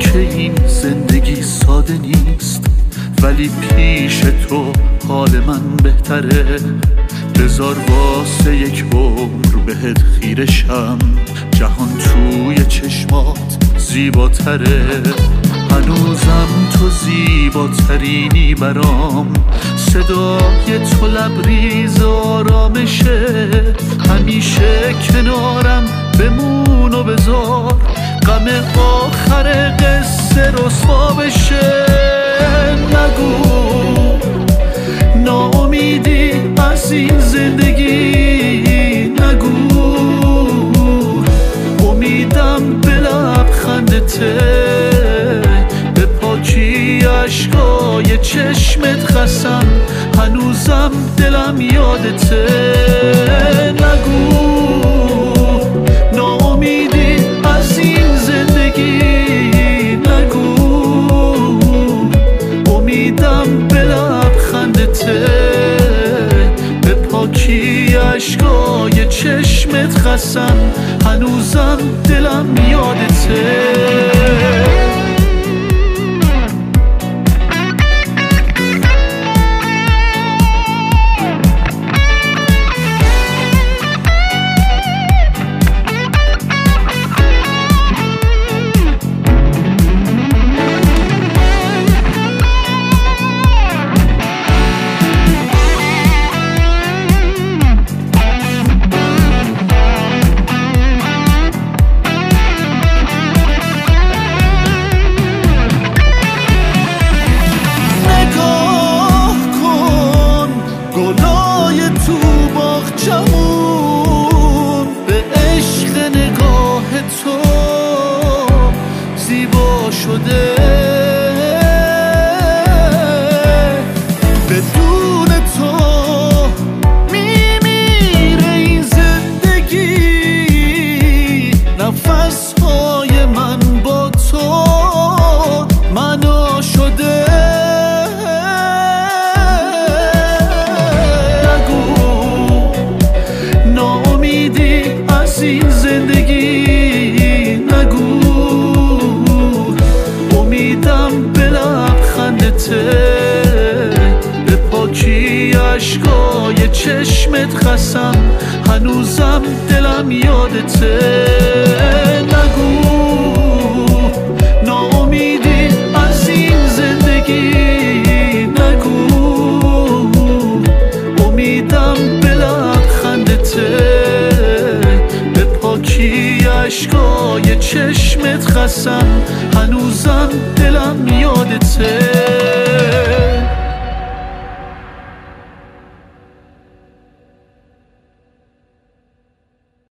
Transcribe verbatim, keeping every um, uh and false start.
که این زندگی ساده نیست، ولی پیش تو حال من بهتره. بذار واسه یک عمر بهت خیرشم، جهان توی چشمات زیباتره. هنوزم تو زیباترینی برام، صدای تو لبریز آرامشه. همیشه کنارم بمون و بذار غم آخر قصه رسوا بشه. نگو ناامیدی از این زندگی، نگو امیدم به لبخندته، به پاکی عشقای چشمت قسم هنوزم دلم یادته. نگو ناامیدی از این زندگی، نگو امیدم به لبخندته، به پاکی عشقای چشمت قسم هنوزم دلم یادته. به عشق نگاه تو زیبا شده، بدون تو میمیره این زندگی. نفسهای من با تو معنا شده. این زندگی نگو امیدم به لبخندته، به پاکی عشقای چشمت قسم هنوزم دلم یادته. نگو ناامیدی از این زندگی، نگو امیدم به لبخندته، پاکی عشقای چشمت قسم هنوزم دلم یادته.